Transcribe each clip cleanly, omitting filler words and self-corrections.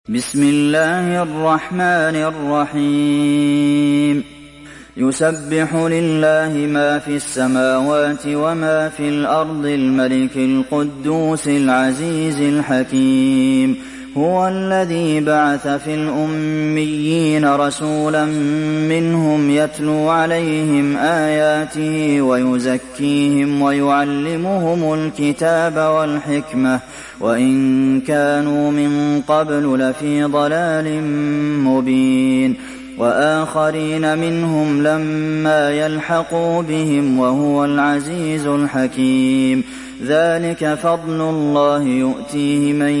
بسم الله الرحمن الرحيم يسبح لله ما في السماوات وما في الأرض الملك القدوس العزيز الحكيم هو الذي بعث في الأميين رسولا منهم يتلو عليهم آياته ويزكيهم ويعلمهم الكتاب والحكمة وإن كانوا من قبل لفي ضلال مبين وآخرين منهم لما يلحقوا بهم وهو العزيز الحكيم ذلك فضل الله يؤتيه من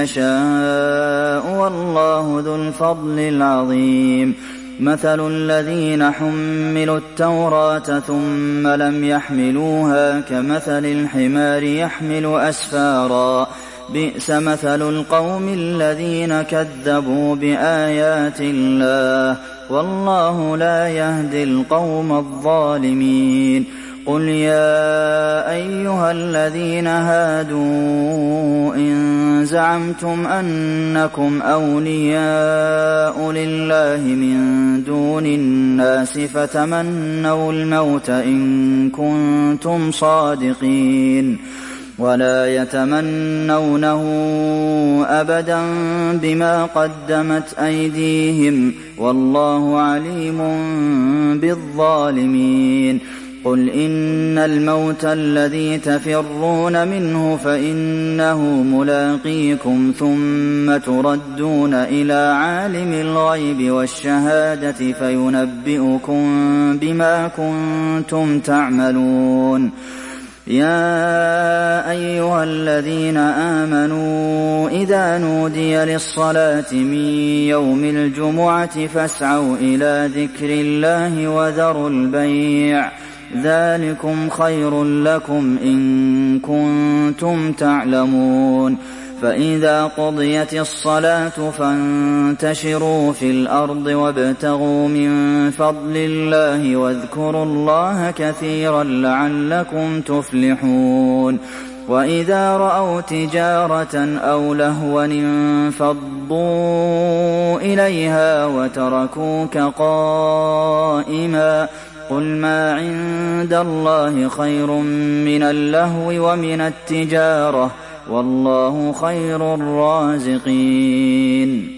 يشاء والله ذو الفضل العظيم مثل الذين حملوا التوراة ثم لم يحملوها كمثل الحمار يحمل أسفارا بئس مثل القوم الذين كذبوا بآيات الله والله لا يهدي القوم الظالمين قل يا أيها الذين هادوا إن زعمتم أنكم أولياء لله من دون الناس فتمنوا الموت إن كنتم صادقين ولا يتمنونه أبدا بما قدمت أيديهم والله عليم بالظالمين قل إن الموت الذي تفرون منه فإنه ملاقيكم ثم تردون إلى عالم الغيب والشهادة فينبئكم بما كنتم تعملون يا أيها الذين آمنوا إذا نودي للصلاة من يوم الجمعة فاسعوا إلى ذكر الله وذروا البيع ذلكم خير لكم إن كنتم تعلمون فإذا قضيت الصلاة فانتشروا في الأرض وابتغوا من فضل الله واذكروا الله كثيرا لعلكم تفلحون وإذا رأوا تجارة أو لهوا انفضوا إليها وتركوك قائما قل ما عند الله خير من اللهو ومن التجارة والله خير الرازقين